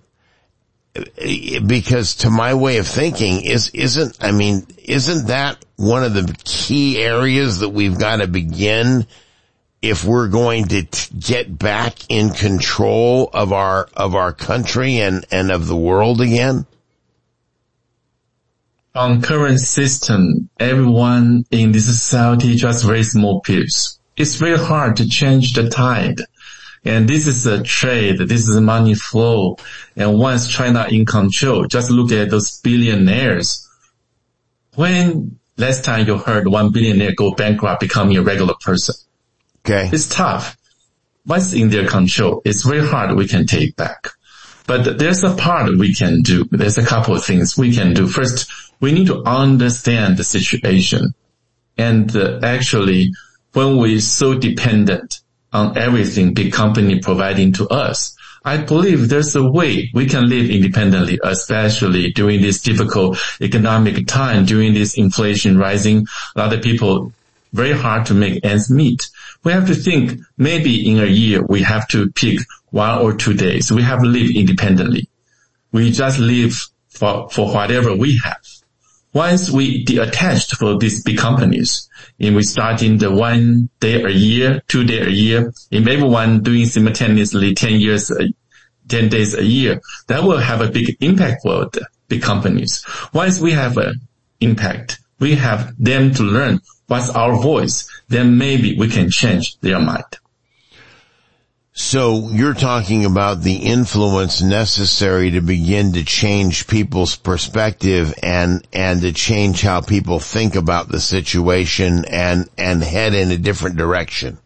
Because to my way of thinking, is, isn't, I mean, isn't that one of the key areas that we've got to begin if we're going to t- get back in control of our, of our country and, and of the world again? On current system, everyone in this society just very small piece. It's very hard to change the tide. And this is a trade, this is a money flow. And once China in control, just look at those billionaires. When last time you heard one billionaire go bankrupt becoming a regular person? Okay. It's tough. Once in their control, it's very hard we can take back. But there's a part we can do. There's a couple of things we can do. First, we need to understand the situation. And uh, actually, when we're so dependent on everything big company providing to us, I believe there's a way we can live independently, especially during this difficult economic time, during this inflation rising. A lot of people, very hard to make ends meet. We have to think maybe in a year we have to pick one or two days. We have to live independently. We just live for, for whatever we have. Once we detached for these big companies, and we start in the one day a year, two day a year, and everyone doing simultaneously ten years, ten days a year, that will have a big impact for the big companies. Once we have an impact, we have them to learn what's our voice, then maybe we can change their mind. So you're talking about the influence necessary to begin to change people's perspective and, and to change how people think about the situation and, and head in a different direction.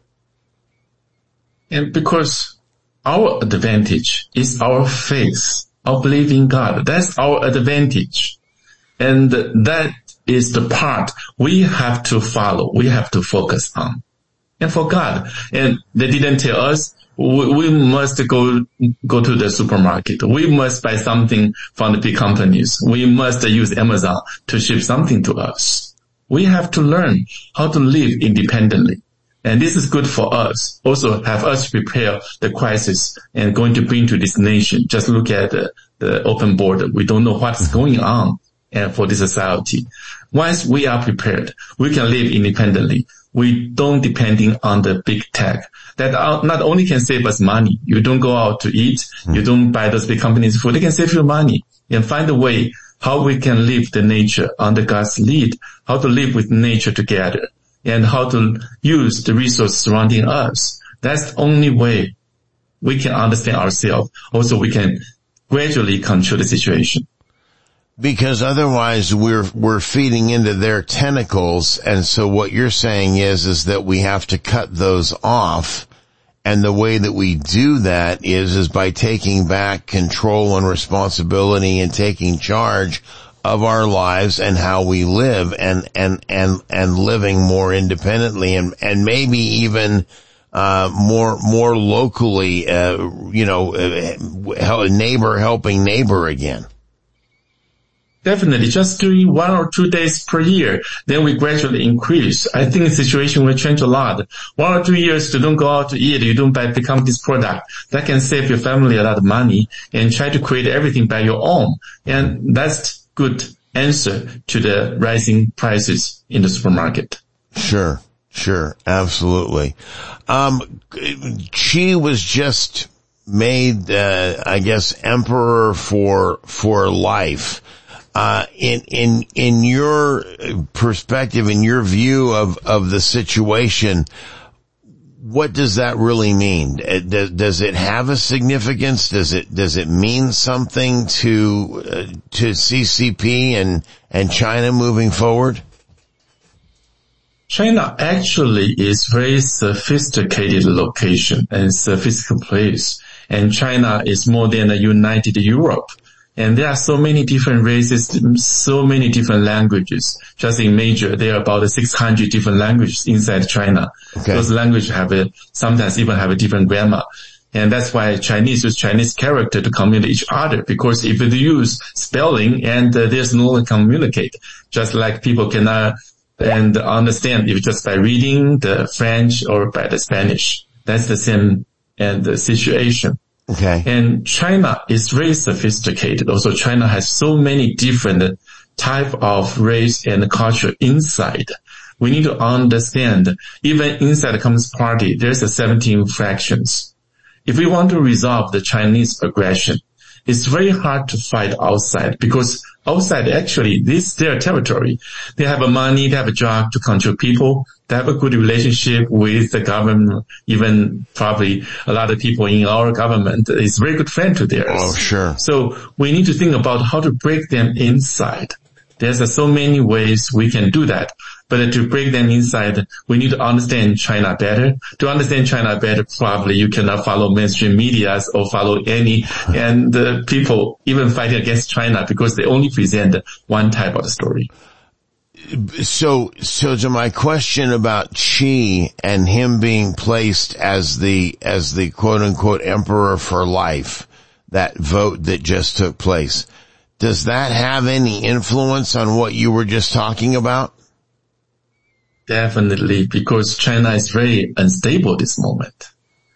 And because our advantage is our faith, our belief in God. That's our advantage. And that is the part we have to follow, we have to focus on. And for God, and they didn't tell us, we, we must go, go to the supermarket. We must buy something from the big companies. We must use Amazon to ship something to us. We have to learn how to live independently. And this is good for us. Also have us prepare the crisis and going to bring to this nation. Just look at the, the open border. We don't know what's going on and for this society. Once we are prepared, we can live independently. We don't depending on the big tech that not only can save us money. You don't go out to eat. You don't buy those big companies food. They can save you money and find a way how we can live the nature under God's lead, how to live with nature together and how to use the resources surrounding us. That's the only way we can understand ourselves. Also, we can gradually control the situation. Because otherwise we're, we're feeding into their tentacles. And so what you're saying is, is that we have to cut those off. And the way that we do that is, is by taking back control and responsibility and taking charge of our lives and how we live and, and, and, and living more independently and, and maybe even, uh, more, more locally, uh, you know, uh, neighbor helping neighbor again. Definitely, just doing one or two days per year, then we gradually increase. I think the situation will change a lot. One or two years, you don't go out to eat, you don't buy, become this product. That can save your family a lot of money and try to create everything by your own. And that's good answer to the rising prices in the supermarket. Sure, sure, absolutely. Um, Xi was just made, uh, I guess, emperor for, for life. Uh, in, in, in your perspective, in your view of, of the situation, what does that really mean? Does, does it have a significance? Does it, does it mean something to, uh, to C C P and, and China moving forward? China actually is very sophisticated location and sophisticated place. And China is more than a united Europe. And there are so many different races, so many different languages. Just in major, there are about six hundred different languages inside China. Okay. Those languages have a, sometimes even have a different grammar. And that's why Chinese use Chinese character to communicate each other. Because if they use spelling and uh, there's no one communicate, just like people cannot and understand if just by reading the French or by the Spanish. That's the same and the situation. Okay. And China is very sophisticated. Also, China has so many different type of race and culture inside. We need to understand, even inside the Communist Party, there's a seventeen fractions. If we want to resolve the Chinese aggression, it's very hard to fight outside because outside actually this is their territory. They have a money, they have a job to control people, they have a good relationship with the government, even probably a lot of people in our government is very good friend to theirs. Oh, sure. So we need to think about how to break them inside. There's uh, so many ways we can do that. But to break them inside, we need to understand China better. To understand China better, probably you cannot follow mainstream medias or follow any, and uh, people even fighting against China because they only present one type of story. So, so to my question about Xi and him being placed as the, as the quote unquote emperor for life, that vote that just took place, does that have any influence on what you were just talking about? Definitely, because China is very unstable this moment.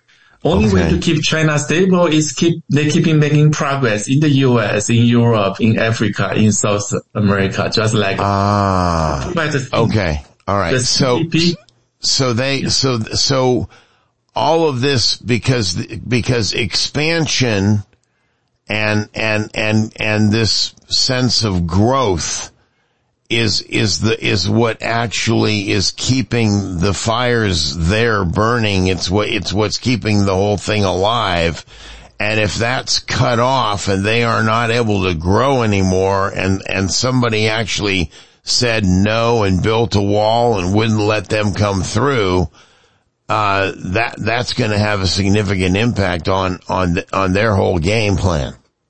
Only Okay. way to keep China stable is keep, they keeping making progress in the U S, in Europe, in Africa, in South America, just like, Ah, okay. All right. The So, C D P so they, so, so all of this because, because expansion and, and, and, and this sense of growth is, is the, is what actually is keeping the fires there burning. It's what, it's what's keeping the whole thing alive. And if that's cut off and they are not able to grow anymore and, and somebody actually said no and built a wall and wouldn't let them come through, uh, that, that's going to have a significant impact on, on, the, on their whole game plan.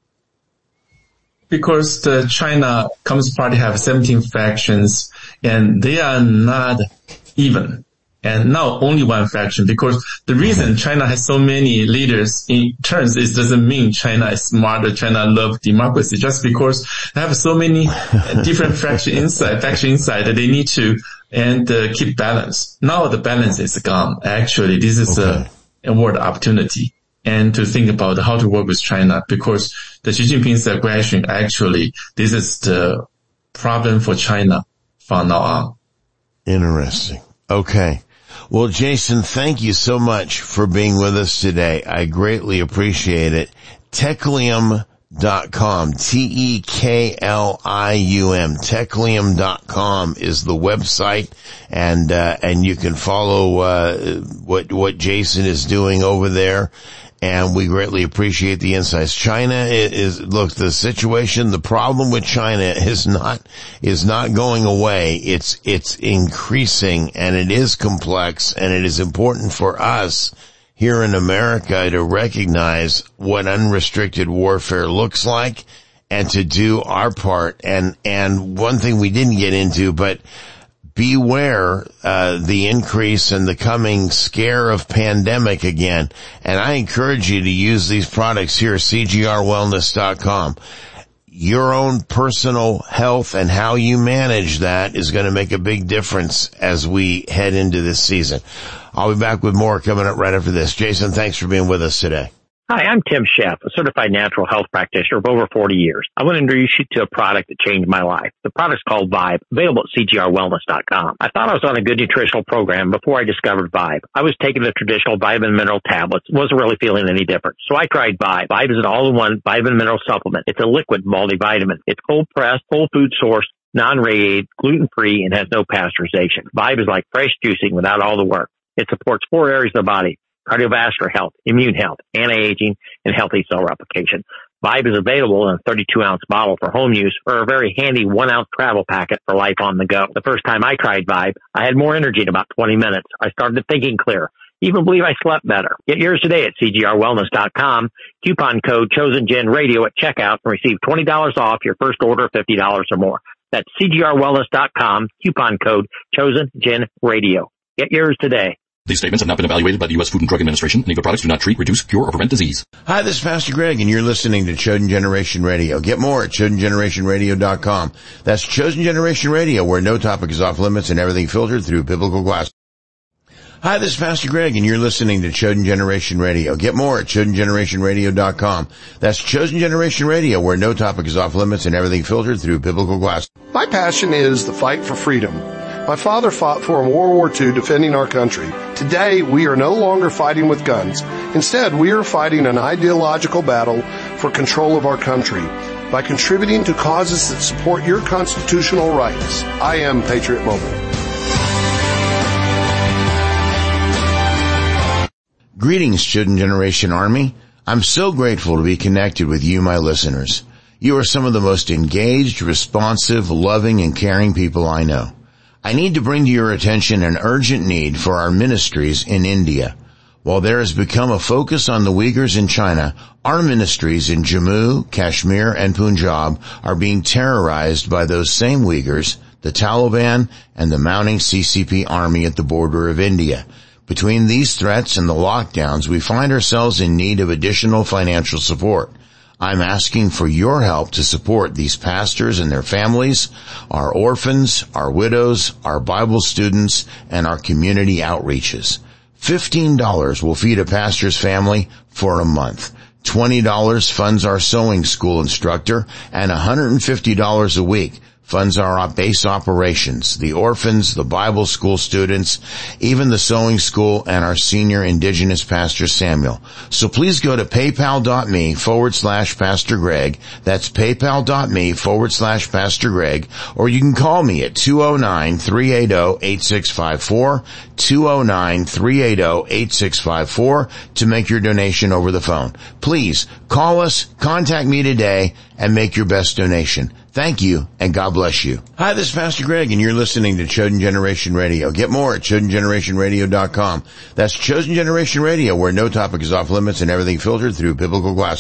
because the China Communist Party have seventeen factions and they are not even. And now only one faction, because the reason China has so many leaders in turns is doesn't mean China is smarter, China love democracy, just because they have so many different faction inside, faction inside that they need to and uh, keep balance. Now the balance is gone. Actually, this is okay. a, a world opportunity and to think about how to work with China, because the Xi Jinping's aggression, actually, this is the problem for China from now on. Interesting. Okay. Well, Jason, thank you so much for being with us today. I greatly appreciate it. Teklium dot com, T E K L I U M, Teklium dot com is the website, and, uh, and you can follow, uh, what, what Jason is doing over there. And we greatly appreciate the insights. China is, look, the situation, the problem with China is not, is not going away. It's, it's increasing, and it is complex, and it is important for us here in America to recognize what unrestricted warfare looks like and to do our part. And, and one thing we didn't get into, but beware, uh, the increase and the coming scare of pandemic again. And I encourage you to use these products here, C G R wellness dot com. Your own personal health and how you manage that is going to make a big difference as we head into this season. I'll be back with more coming up right after this. Jason, thanks for being with us today. Hi, I'm Tim Sheff, a certified natural health practitioner of over forty years. I want to introduce you to a product that changed my life. The product's called Vibe, available at C G R wellness dot com. I thought I was on a good nutritional program before I discovered Vibe. I was taking the traditional vitamin and mineral tablets, wasn't really feeling any different. So I tried Vibe. Vibe is an all-in-one vitamin and mineral supplement. It's a liquid multivitamin. It's cold-pressed, whole food source, non-radiated, gluten-free, and has no pasteurization. Vibe is like fresh juicing without all the work. It supports four areas of the body: cardiovascular health, immune health, anti-aging, and healthy cell replication. Vibe is available in a thirty-two ounce bottle for home use or a very handy one ounce travel packet for life on the go. The first time I tried Vibe, I had more energy in about twenty minutes. I started thinking clear. Even believe I slept better. Get yours today at C G R wellness dot com. Coupon code ChosenGenRadio at checkout and receive twenty dollars off your first order of fifty dollars or more. That's C G R wellness dot com. Coupon code ChosenGenRadio. Get yours today. These statements have not been evaluated by the U S Food and Drug Administration. Legal products do not treat, reduce, cure, or prevent disease. Hi, this is Pastor Greg, and you're listening to Chosen Generation Radio. Get more at Chosen Generation Radio dot com. That's Chosen Generation Radio, where no topic is off limits and everything filtered through biblical glass. Hi, this is Pastor Greg, and you're listening to Chosen Generation Radio. Get more at Chosen Generation Radio dot com. That's Chosen Generation Radio, where no topic is off limits and everything filtered through biblical glass. My passion is the fight for freedom. My father fought for in World War Two defending our country. Today, we are no longer fighting with guns. Instead, we are fighting an ideological battle for control of our country by contributing to causes that support your constitutional rights. I am Patriot Mobile. Greetings, Chosen Generation Army. I'm so grateful to be connected with you, my listeners. You are some of the most engaged, responsive, loving, and caring people I know. I need to bring to your attention an urgent need for our ministries in India. While there has become a focus on the Uyghurs in China, our ministries in Jammu, Kashmir, and Punjab are being terrorized by those same Uyghurs, the Taliban, and the mounting C C P army at the border of India. Between these threats and the lockdowns, we find ourselves in need of additional financial support. I'm asking for your help to support these pastors and their families, our orphans, our widows, our Bible students, and our community outreaches. fifteen dollars will feed a pastor's family for a month. twenty dollars funds our sewing school instructor, and one hundred fifty dollars a week funds our base operations, the orphans, the Bible school students, even the sewing school, and our senior indigenous pastor Samuel. So please go to paypal.me forward slash Pastor Greg. That's paypal.me forward slash Pastor Greg. Or you can call me at two oh nine, three eight oh, eight six five four, two oh nine, three eight oh, eight six five four to make your donation over the phone. Please call us, contact me today, and make your best donation. Thank you, and God bless you. Hi, this is Pastor Greg, and you're listening to Chosen Generation Radio. Get more at chosen generation radio dot com. That's Chosen Generation Radio, where no topic is off limits and everything filtered through biblical glass.